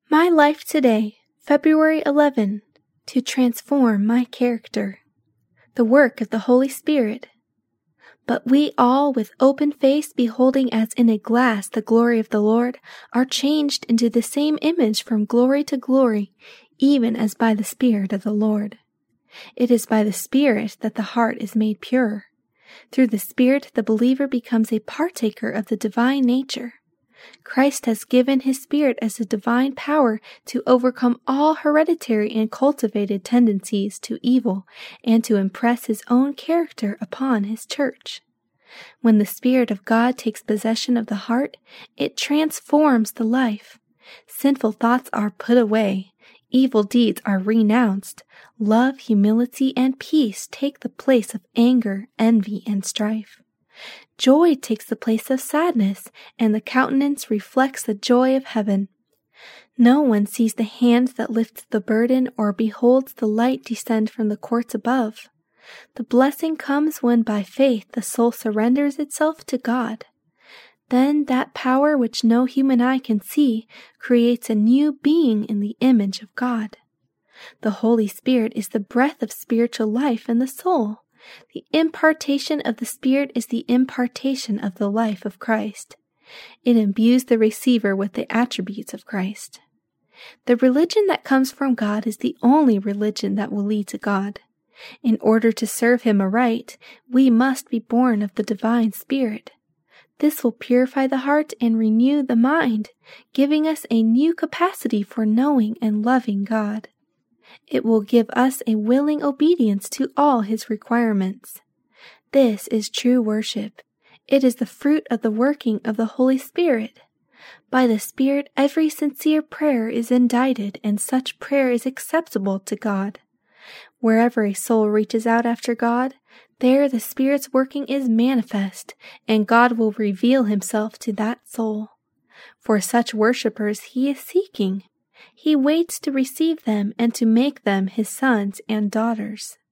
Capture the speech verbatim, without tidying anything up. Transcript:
My life today, February eleventh, to transform my character. The work of the Holy Spirit. But we all, with open face, beholding as in a glass the glory of the Lord, are changed into the same image from glory to glory, even as by the Spirit of the Lord. It is by the Spirit that the heart is made pure. Through the Spirit, the believer becomes a partaker of the divine nature. Christ has given His Spirit as a divine power to overcome all hereditary and cultivated tendencies to evil and to impress His own character upon His church. When the Spirit of God takes possession of the heart, it transforms the life. Sinful thoughts are put away. Evil deeds are renounced. Love, humility, and peace take the place of anger, envy, and strife. Joy takes the place of sadness, and the countenance reflects the joy of heaven. No one sees the hand that lifts the burden or beholds the light descend from the courts above. The blessing comes when by faith the soul surrenders itself to God. Then that power which no human eye can see creates a new being in the image of God. The Holy Spirit is the breath of spiritual life in the soul. The impartation of the Spirit is the impartation of the life of Christ. It imbues the receiver with the attributes of Christ. The religion that comes from God is the only religion that will lead to God. In order to serve Him aright, we must be born of the divine Spirit. This will purify the heart and renew the mind, giving us a new capacity for knowing and loving God. It will give us a willing obedience to all His requirements. This is true worship. It is the fruit of the working of the Holy Spirit. By the Spirit, every sincere prayer is indited, and such prayer is acceptable to God. Wherever a soul reaches out after God, there the Spirit's working is manifest, and God will reveal Himself to that soul. For such worshippers He is seeking. He waits to receive them and to make them His sons and daughters.